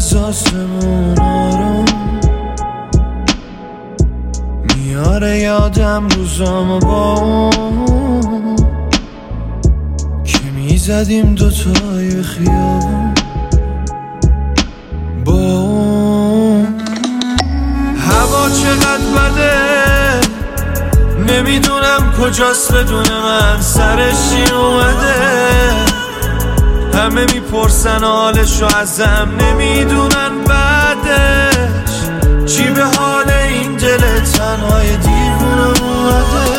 از آسمون آروم میاره یادم روزامو با اون که میزدیم دوتای خیابون با اون. هوا چقدر بده نمیدونم کجاست بدون من سرش چی اومده. همه میپرسن حالشو ازم نمیدونن بعدش چی به حال این دل تنهای دیوونه اومده.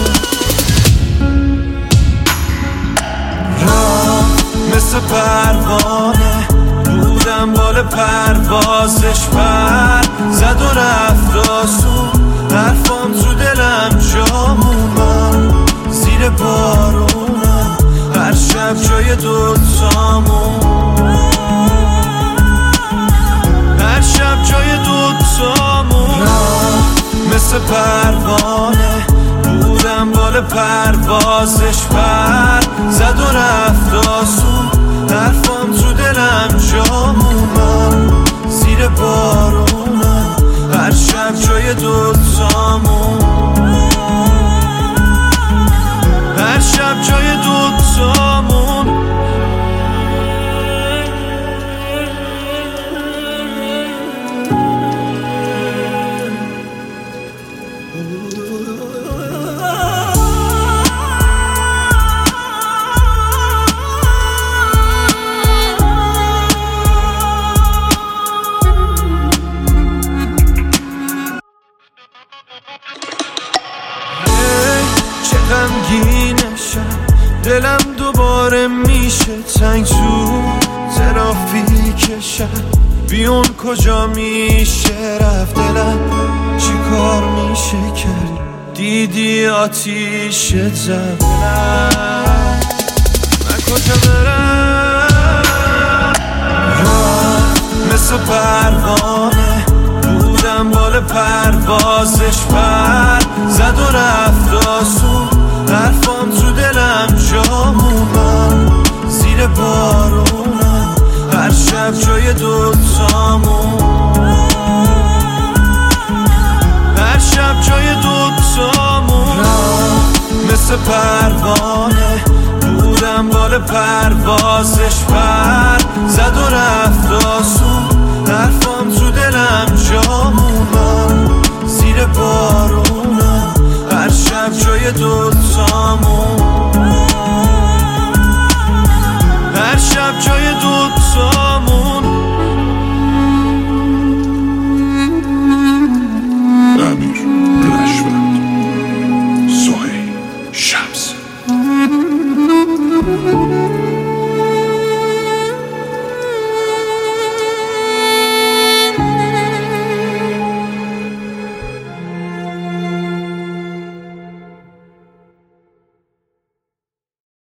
راه مثل پروانه بودم بال پروازش پر زد و رفت آسون حرفام تو دلم جا مومن زیر بارونم هر شب جای دوتامون هر شب جای دوتامون. مثل پروانه بودم بال پروازش پر زد و رفت آسون حرفام تو دلم جا مومن زیر بارونم هر شب جای دوتامون هر شب جای دوتامون. غمگینشم دلم دوباره میشه تنگ تو ترافیکشم بیون کجا میشه رفت دلم چی کار میشه کرد دیدی آتیش زد من کجا برم. راه مثل پروانه بودم بال پروازش پر زد و رفت آسون حرفام تو دلم جا مومن زیر بارونم هر شب جای